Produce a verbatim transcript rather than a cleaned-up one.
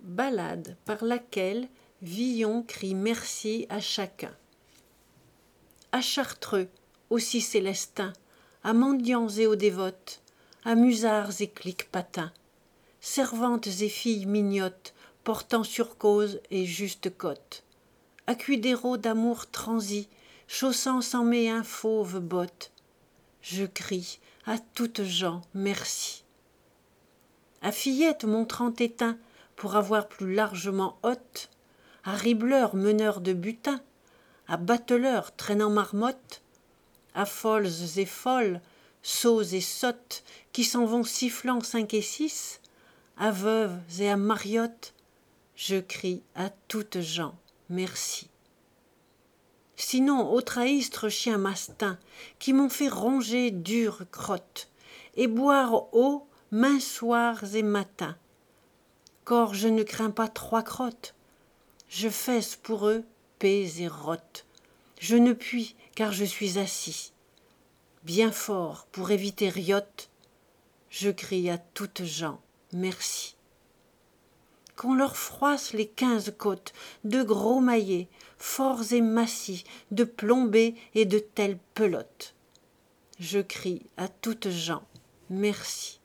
Ballade par laquelle Villon crie merci à chacun. À Chartreux, aussi célestins, à mendiants et aux dévotes, à musards et cliques patins, servantes et filles mignotes, portant sur cause et juste cote, à cuidéro d'amour transi, chaussant sans méun fauve botte, je crie à toutes gens merci. À fillettes montrant étain, pour avoir plus largement hôte, à ribleurs meneurs de butin, à bateleurs traînant marmotte, à folles et folles, sots et sottes, qui s'en vont sifflant cinq et six, à veuves et à mariottes, je crie à toutes gens merci. Sinon aux trahistres chiens mastins, qui m'ont fait ronger dures crottes, et boire eau maints soirs et matins, qu'or je ne crains pas trois crottes, je fesse pour eux paix et rotte, je ne puis car je suis assis, bien fort pour éviter riotte, je crie à toutes gens merci. Qu'on leur froisse les quinze côtes de gros maillets, forts et massifs, de plombées et de telles pelotes, je crie à toutes gens merci.